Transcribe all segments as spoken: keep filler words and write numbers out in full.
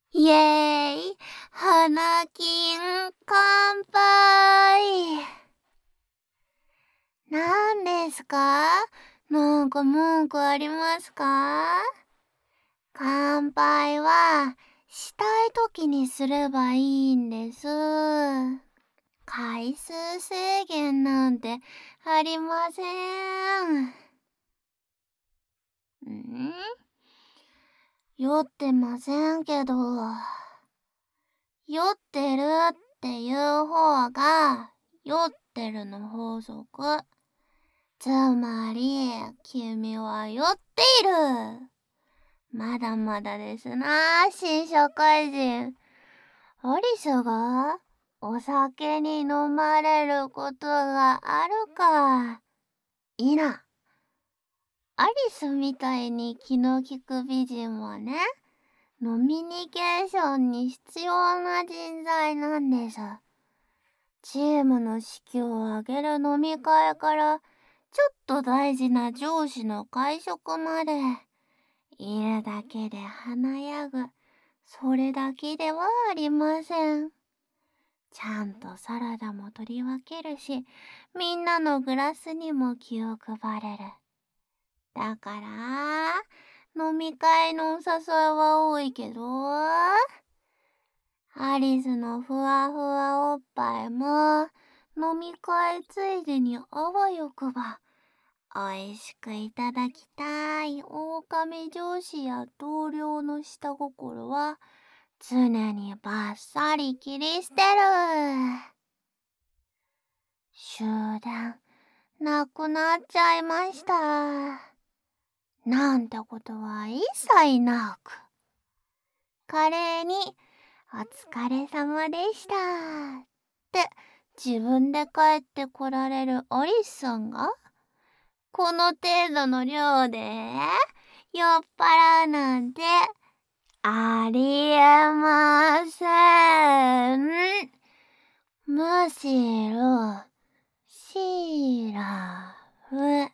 イエーイ、花金乾杯。なんですか？なんか文句ありますか？乾杯はしたい時にすればいいんです。回数制限なんてありません。ん？酔ってませんけど。酔ってるっていう方が酔ってるの法則。つまり君は酔っている。まだまだですな、新社会人。アリスがお酒に飲まれることがあるかいな。アリスみたいに気の利く美人はね、ノミニケーションに必要な人材なんです。チームの士気を上げる飲み会から、ちょっと大事な上司の会食まで、いるだけで華やぐ、それだけではありません。ちゃんとサラダも取り分けるし、みんなのグラスにも気を配れる。だから、飲み会のお誘いは多いけど、アリスのふわふわおっぱいも、飲み会ついでにあわよくば、おいしくいただきたい狼上司や同僚の下心は、常にバッサリ切り捨てる。終電、なくなっちゃいました。なんてことは一切なく、華麗に、お疲れ様でしたって自分で帰ってこられるアリスさんが、この程度の量で酔っ払うなんてありえません。むしろシラフ。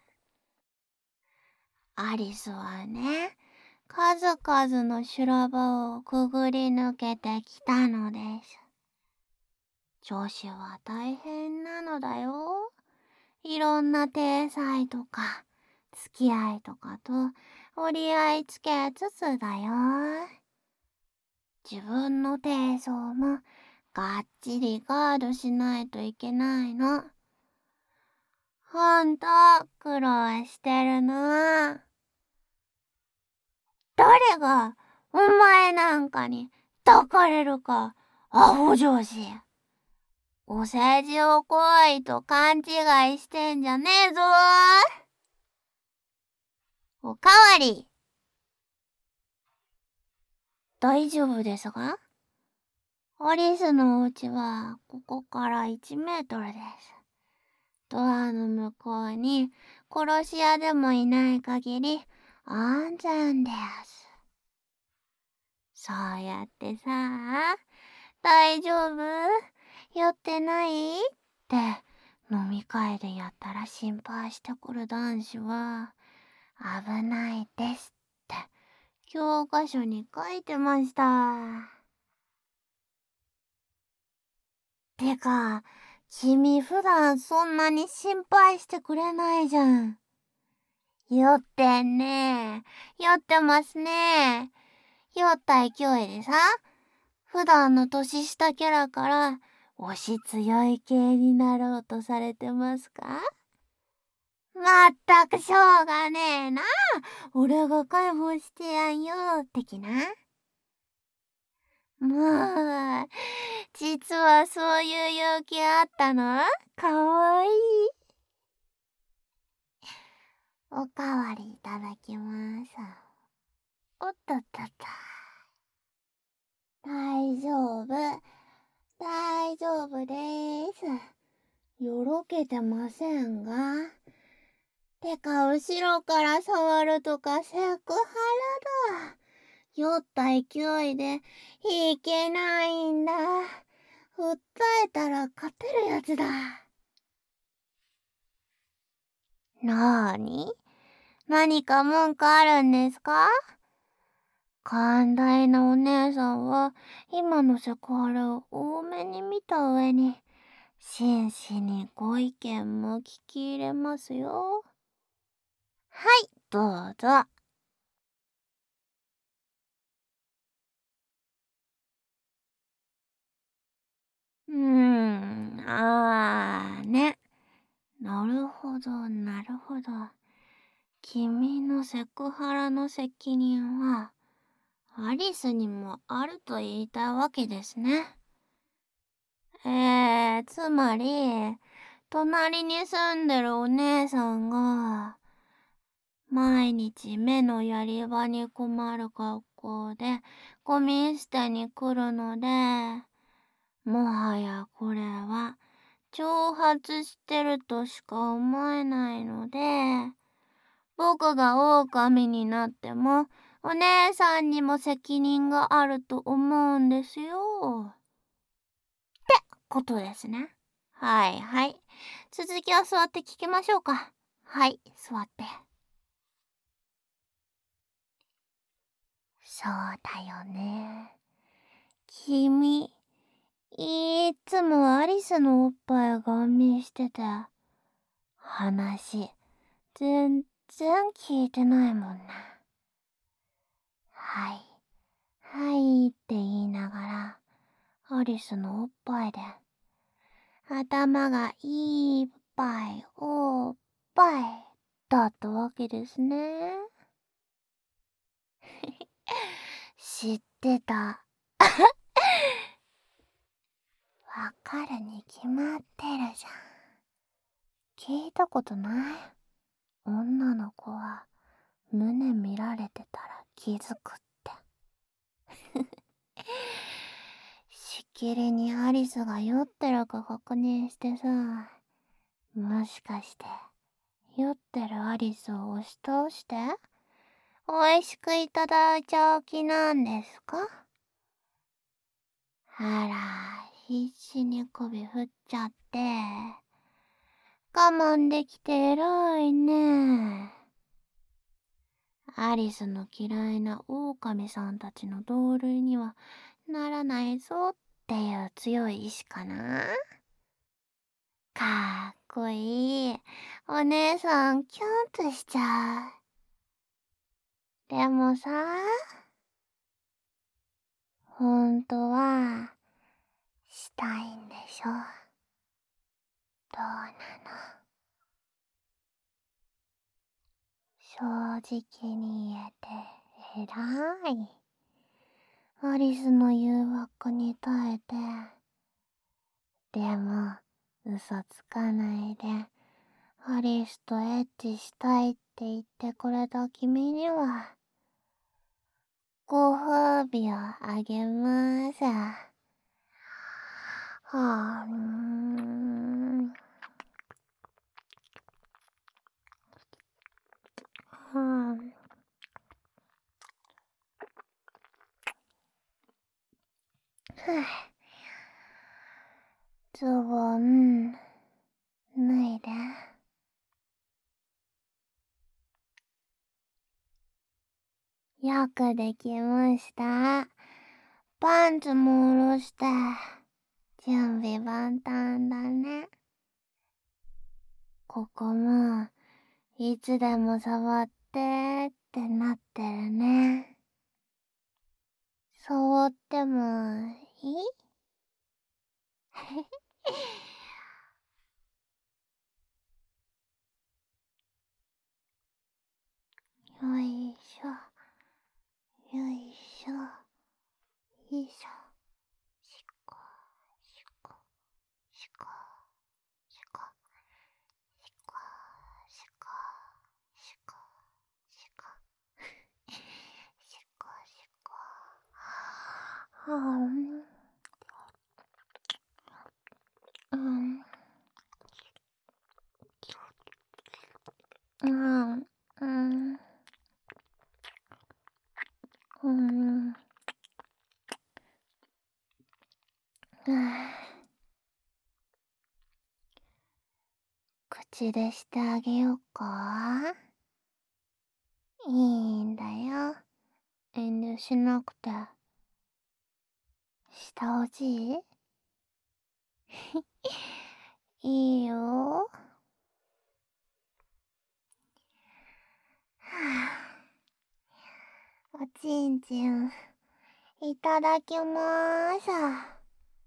アリスはね、数々の修羅場をくぐり抜けてきたのです。女子は大変なのだよ。いろんな体裁とか付き合いとかと折り合いつけつつだよ。自分の低層もがっちりガードしないといけないの。ほんと苦労してるな。誰がお前なんかに抱かれるか、アホ上司。お世辞を来いと勘違いしてんじゃねえぞ。おかわり。大丈夫ですか？アリスのお家はここからいちメートルです。ドアの向こうに殺し屋でもいない限り安全です。そうやってさ、大丈夫？酔ってない？って飲み会でやったら心配してくる男子は危ないですって教科書に書いてました。てか、君普段そんなに心配してくれないじゃん。酔ってんね。酔ってますね。酔った勢いでさ、普段の年下キャラから押し強い系になろうとされてますか？まったくしょうがねえな。俺が解放してやんよ、的な。もう、実はそういう勇気あったの？かわいい。おかわりいただきます。おっとっとっと。大丈夫。大丈夫です。よろけてませんが。てか、後ろから触るとかセクハラだ。酔った勢いでいけないんだ。訴えたら勝てるやつだ。なーに？何か文句あるんですか？ 寛大なお姉さんは今のセクハラを多めに見た上に、真摯にご意見も聞き入れますよ。はい、どうぞ。うーん、あーね。なるほど、なるほど。君のセクハラの責任は、アリスにもあると言いたいわけですね。えー、つまり、隣に住んでるお姉さんが、毎日目のやり場に困る格好でゴミ捨てに来るので、もはやこれは挑発してるとしか思えないので、僕が狼になってもお姉さんにも責任があると思うんですよ。ってことですね。はいはい。続きは座って聞きましょうか。はい、座って。そうだよね。君、いっつもアリスのおっぱいガン見してて、話、全然聞いてないもんね。はい、はいって言いながら、アリスのおっぱいで、頭がいっぱいおっぱいだったわけですね。知ってた。わかるに決まってるじゃん。聞いたことない？女の子は胸見られてたら気づくって。しきりにアリスが酔ってるか確認してさ、もしかして酔ってるアリスを押し倒して美味しくいただいちゃう気なんですか？あら、必死に首振っちゃって我慢できて偉いね。アリスの嫌いな狼さんたちの同類にはならないぞっていう強い意志かな。かっこいい。お姉さんキュンとしちゃう。でもさ、ほんとはしたいんでしょ。どうなの？正直に言えて偉い。アリスの誘惑に耐えて。でも、嘘つかないで、アリスとエッチしたいって言ってくれた君には、ご褒美をあげます。はあ、うーん。はあ。ふぅ。ズボン、脱いで。よくできました。パンツも下ろして、準備万端だね。ここも、いつでも触ってってなってるね。触ってもいい？よいしょ、よいしょ、よいしょ。しこ、しこ、しこ、しこ、しこ、しこ、しこ、しこ、しこ、しこ。はぁ、うん、うん、うん、うん、うん。口でしてあげよっか？いいんだよ。 遠慮しなくてしてほしいいいよ。おちんちんいただきまーす。は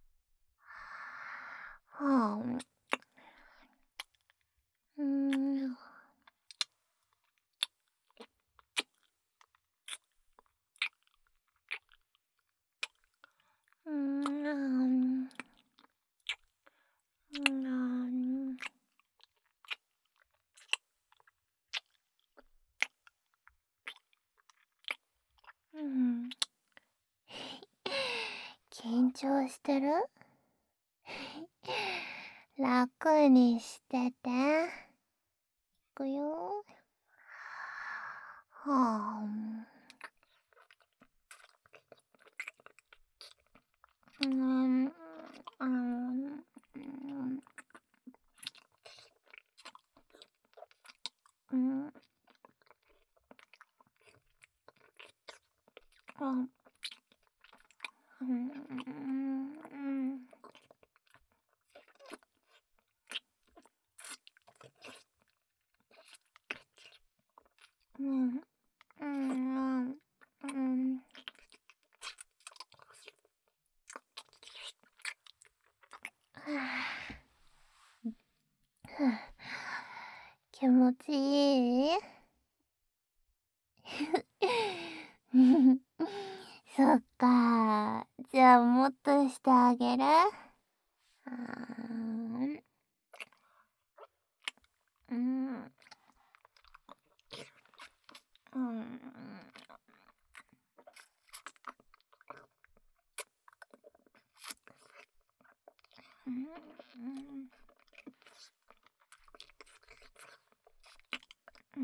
あ、うーん。うーん。うん。うん。緊張してる？楽にしてて。いくよ。はあ。うん。うん。うん。うん。あ。うん。うん。うん。うん。うん。気持ちいいそっか。じゃあもっとしてあげる。うーん。うん。うん。うん。うん。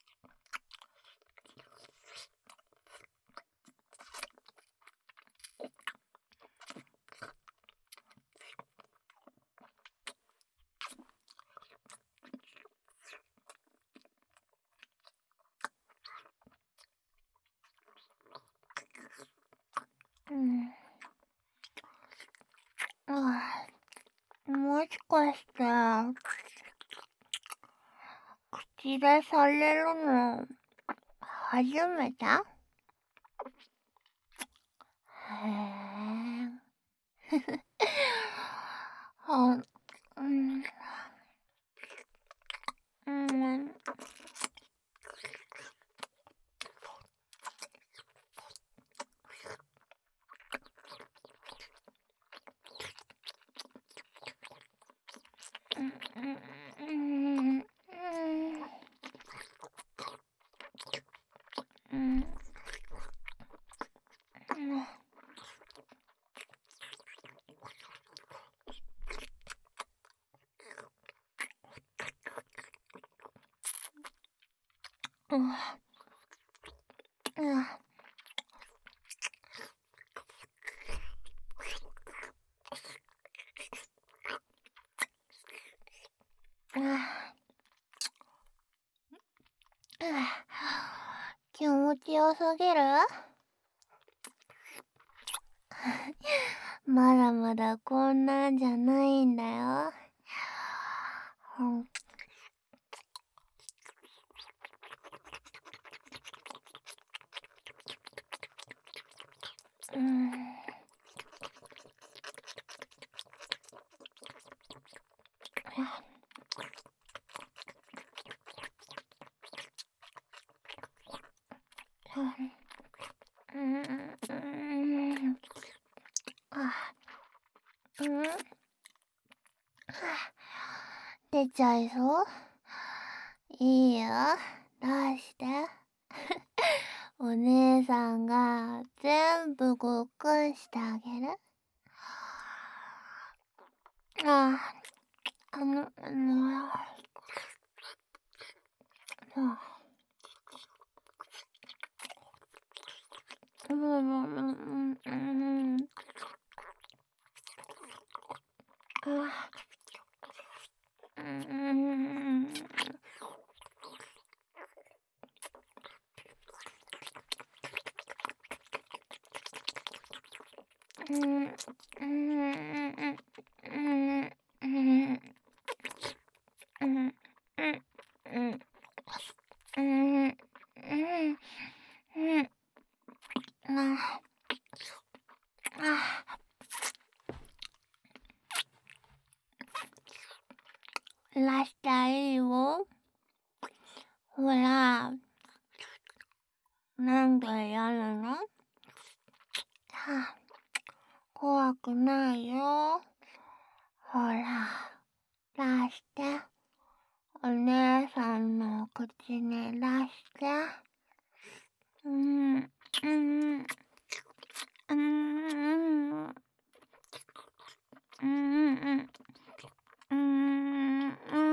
うん。あ、もしかして、口でされるの、初めて？へえ。あ、うん。うん。うん。うん。うん。うん。うん。気持ちよすぎるまだまだこんなんじゃないんだよ。うん。うん。うん。うん。あ、うん。出ちゃいそういいよ。出して。お姉さんが全部ごっくんしてあげる。あ、あの、あの、あ、うん、うん、うん、うん、あ、うん、 ラスタいいよ。ほら、なんか嫌なの？はあ、怖くないよ。ほら、出して。お姉さんの口に出して。うん、うん、うん、うん、うん、うん、うん、うん。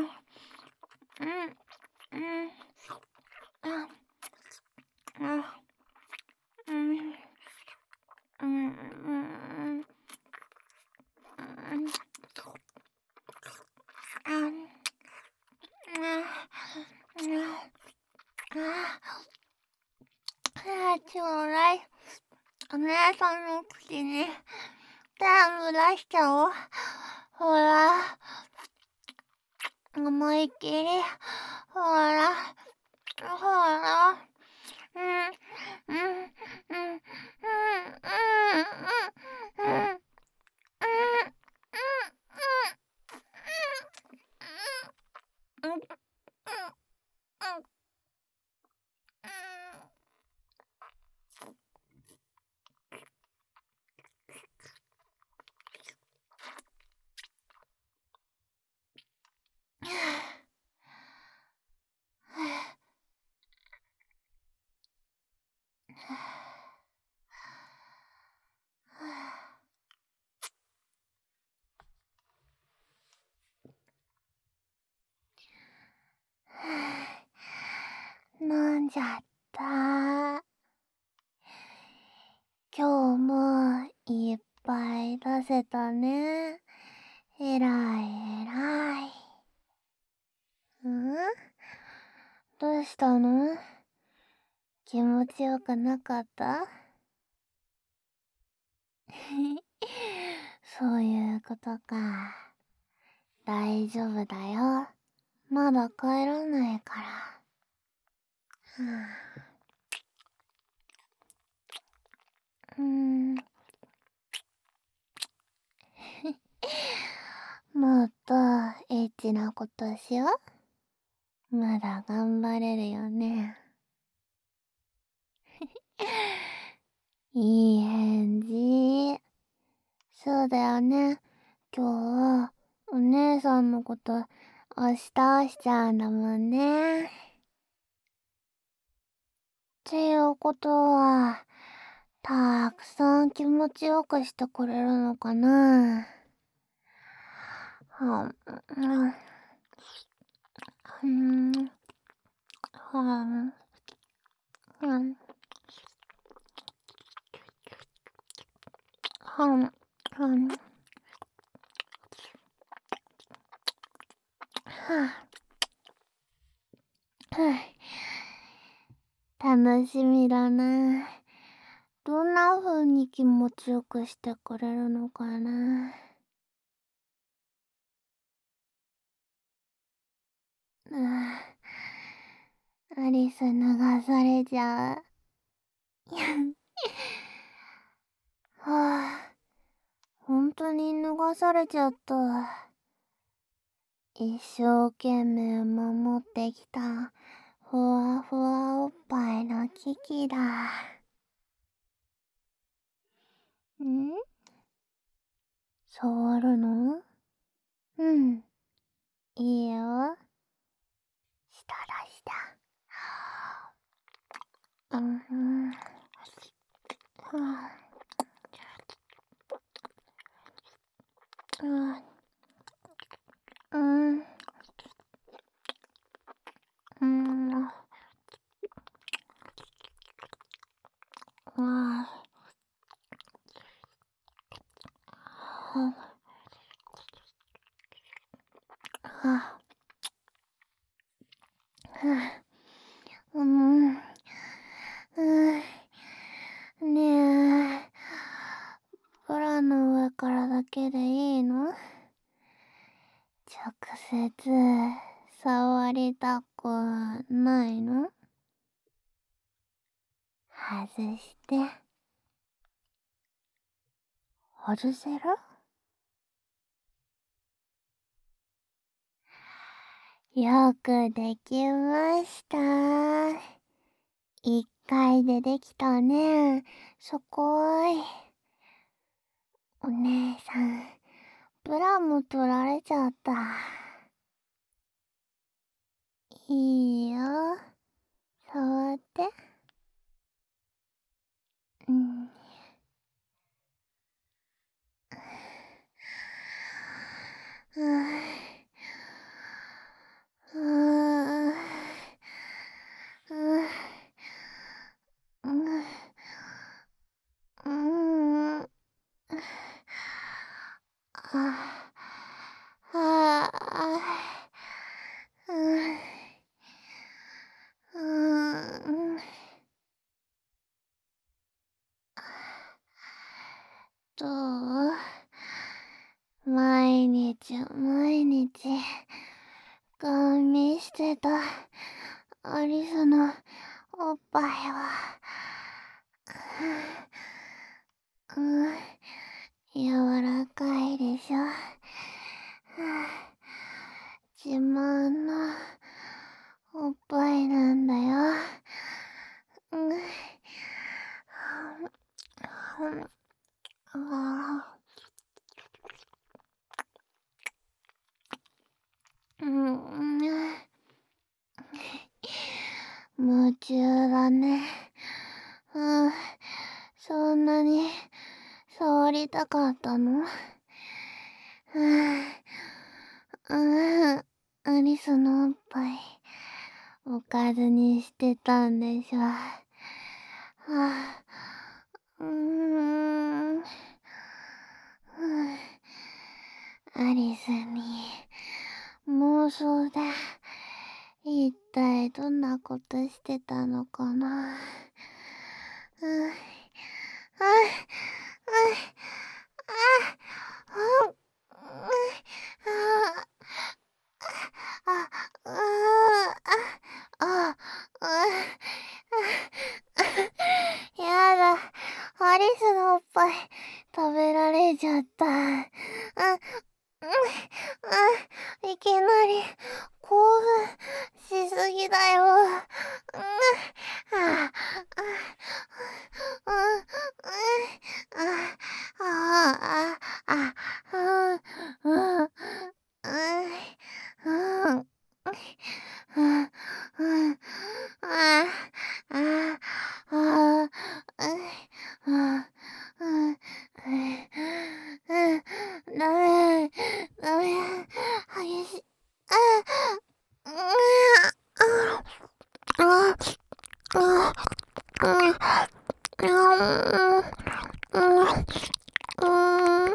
ちょうだい。お姉さんの口に全部出しちゃおう。ほら、思いっきり。ほら、ほら。うん、うん、うん、うん、うん、うん、うん、うん。飲んじゃった。今日もいっぱい出せたね。えらいえらい。ん？どうしたの？気持ちよくなかった？そういうことか。大丈夫だよ。まだ帰らないから。はあ、うーん。もっとエッチなことしよう。まだ頑張れるよね。いい返事。そうだよね。今日はお姉さんのこと押し倒しちゃうんだもんね。っていうことは、たくさん気持ちよくしてくれるのかな。はん、うん、はん、はん、はん、はん、はぁ、楽しみだな。どんな風に気持ちよくしてくれるのかな。うん、アリス脱がされちゃう。はぁ、本当に脱がされちゃった。一生懸命守ってきたふわふわおっぱいのキキだ。ん？触るの？うん。いいよ。下だ下。うん。うん。うん。うん。うん。うん。うん。うん。ねえ、ブラけでいいの？直接触りたくないの？外して。外せる？よくできました。一回でできたね。すごい。お姉さん、ブラも取られちゃった。いいよ。触って。うん。うーうーうーうーん。あああうーうーん。どう？毎日毎日ガン見してたアリスのおっぱいはうん、柔らかいでしょ。自慢のおっぱいなんだよ。うん、うん、夢中だね。うん、そんなに触りたかったの？うん、うん、アリスのおっぱいおかずにしてたんでしょ。はあ、うーん、アリスに妄想で一体どんなことしてたのかな。うん、うん、うん、うん、うん、あ、うーあ、あ、やだ、アリスのおっぱい食べられちゃった。うん、うん、いきなり興奮しすぎだよ。うん、あ、あ、うん、うん、あ、あ、あ、あ、うん、うん、うん、うん、うん、あ、あ、あ、うん、うん、うん、ダメ、ダメ、激しい、あ、うん、あ、あ、うん、うん、うん、うん、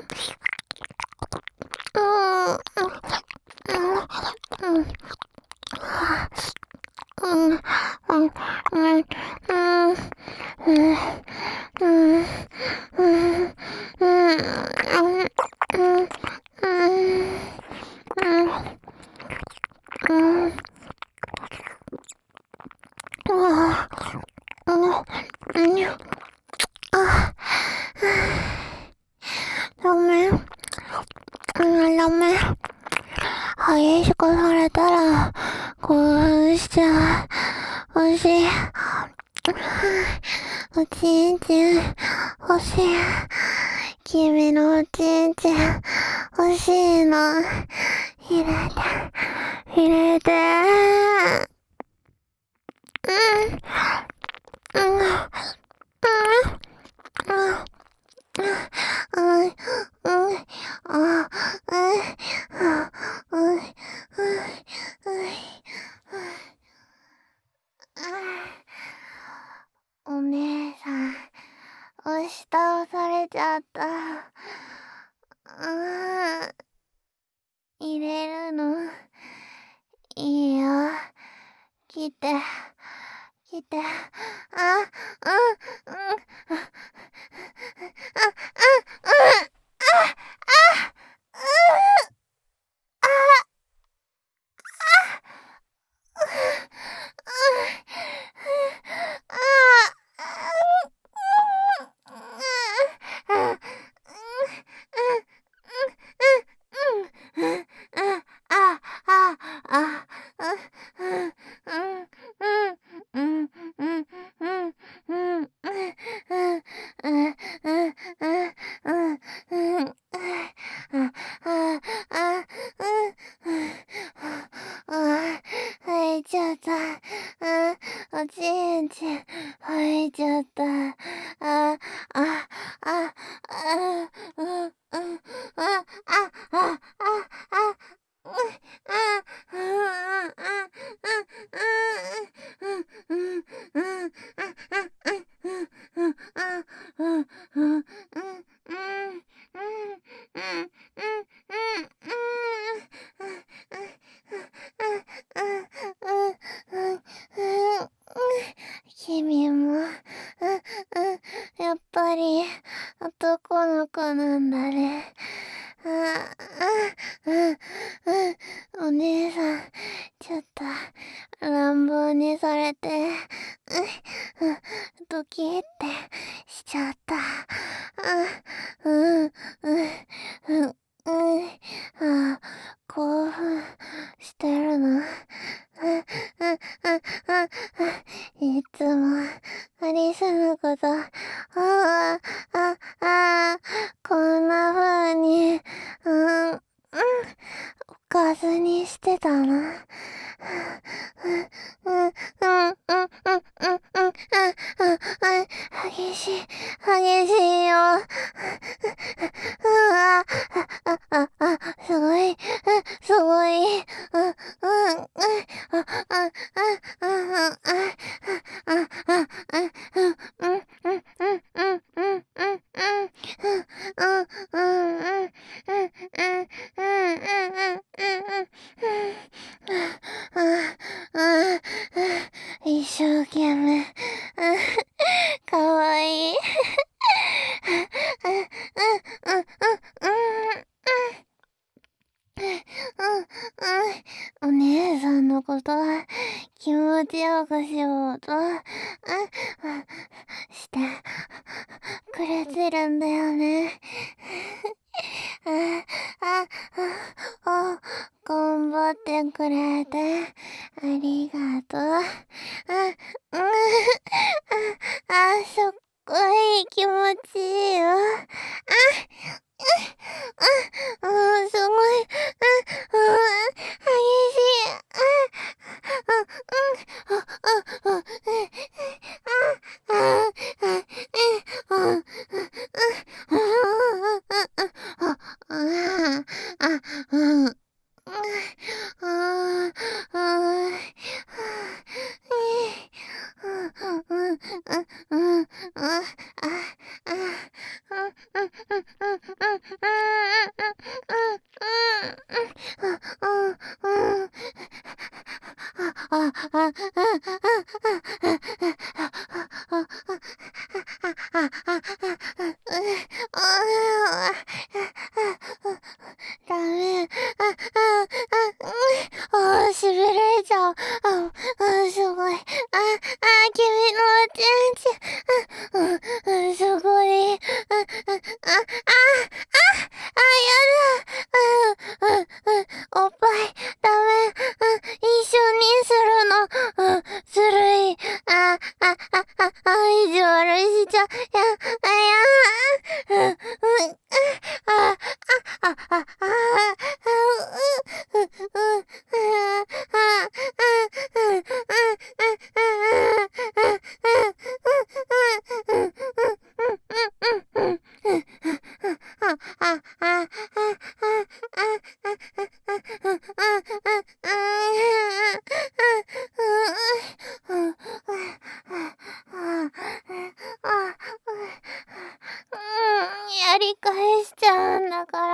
ダメ、ダメ。激しくされたら興奮しちゃう。欲しい。おちんちん欲しい。君のおちんちん欲しいの。入れて、入れて。うん、うん、うん、うん。うん、うん、うん、あ、うん、うん、うん、うん、お姉さん、押し倒されちゃった。うん、入れるの、いいよ。来て、来て、あ、うん、うん、うん、うん、うん、うん、 うんうんうんうんうん君も、うんうん、やっぱり男の子なんだね。うんうんうん、お姉さん、ちょっと乱暴にされて、うんうん、ドキッてしちゃった。うんうんうんうんうん、あ、興奮してるの。うんうんうんうん、いつもアリスのこと、ああああこんな風に、うん、うん、おかずにしてたの。うんうんうんうんうんうんうん激しい激しいよ。うわあああすごいすごい。うんうんうんああああああうんうんうんうんうんうんうんうんうんうんうん一生懸命かわいいお姉さんのことは気持ちよくしようとしてくれてるんだよね。あああ頑張ってくれてありがとう。あああすっごい気持ちいいよ。あああすごい。ああ激しい。ああああああダメ。あ、あ、あ、あ、しびれちゃう。あ、あ、すごい。あ、あ、君のおちんちん。あ、あ、すごい。あ、あ、あ、あ、あ、やだ。あ、あ、おっぱい、ダメ。あ、一緒にするの。あ、ずるい。あ、あ、あ、あ、あ、意地悪いしちゃう。や、あ、や、うん、うん、あ、あ、あ、あ、やり返しちゃうんだから。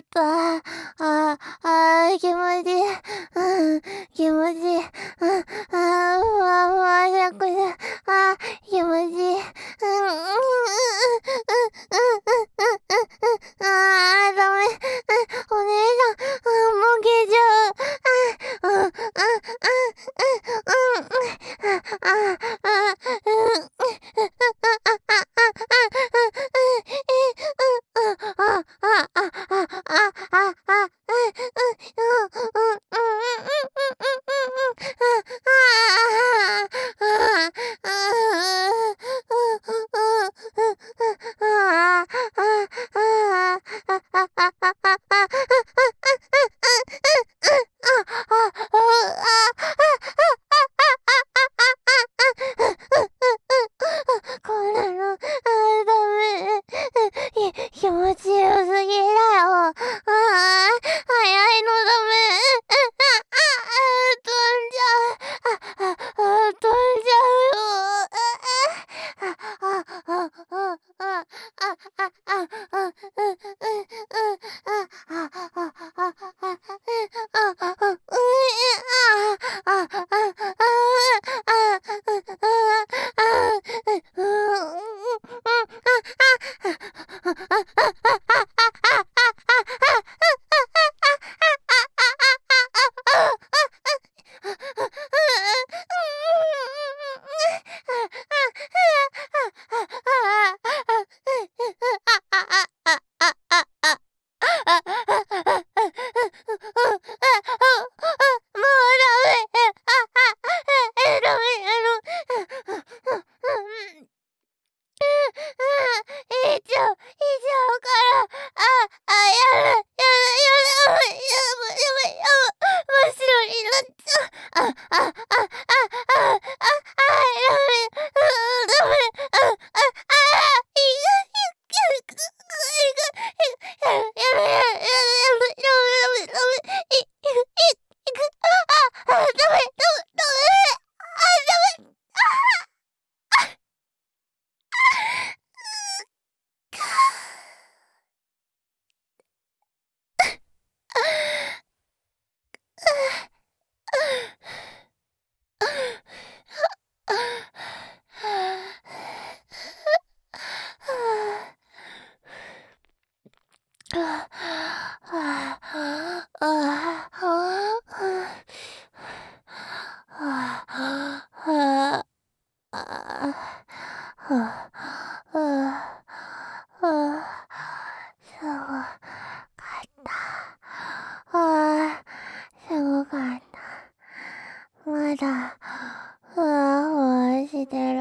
っと、あ、あ、あ、気持ちいい。うん、気持ちいい。うん、あ、ふわふわじゃくじゃ、あ、気持ちいい。うん、うん、うん、うん、うん、うん、うん、うん、あー、ダメ。うん、お姉さん、うん、もう消えちゃう。うん、うん、うん、うん、うん、うん、うん、あ、あ、うん、こんなの、あー、ダメ。気持ちよすぎだよ。ああ、早いのダメ。ああ、飛んじゃう。ああ、あ、飛んじゃうよ。ああ、ああ、ああ、ああ、ああ、ああ、うん、うん、うん、ああ、ああ、ああ、ああ、ああ、いっちゃう、いっちゃうから、あ、あ、やだ、やだ、やだ、やばい、やばい、やばい、やばい、真っ白になっちゃう。あ、あ、あ、あ、あ、あ、あ、やばい、うん、ダメ、あ、あ、あ、いい、いい、いい、いい、やめ、やめ、やめ、やめ、やめ、やめ、やめ、い、い、い、いく、あ、あ、ダメ、ダメ、ダメ、あ、ダメ、すごかった。まだ、ふわふわしてる。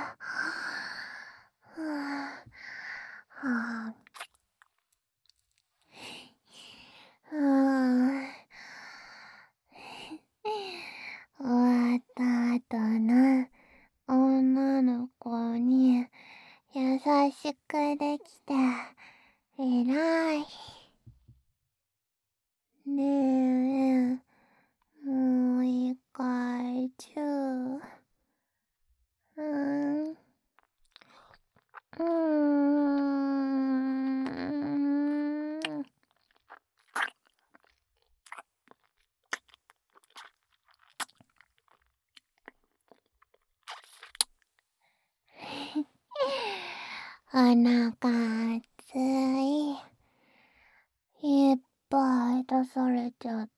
はあ、はあ、終わった後の女の子に優しくできて偉い。ねえ、もう一回チュー。うん。うーん。お腹熱い。いっぱい出されちゃった。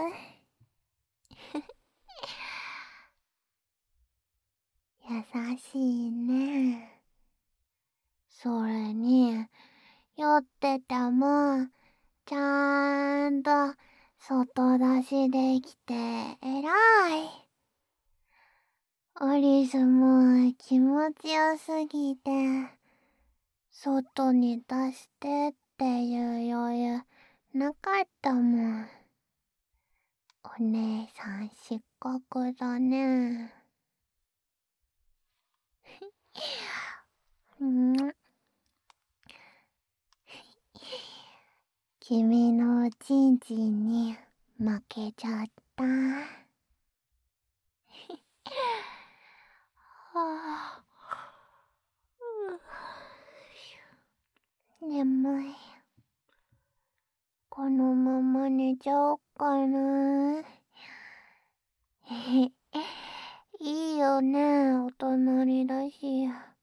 優しいね。それに、酔ってても、ちゃんと外出しできて偉い。アリスも気持ちよすぎて、外に出してっていう余裕なかったもん。お姉さん失格だね。うん。君のちんちんに負けちゃった。はあ、眠い。 寝ちゃおっかな。いいよね、お隣だし。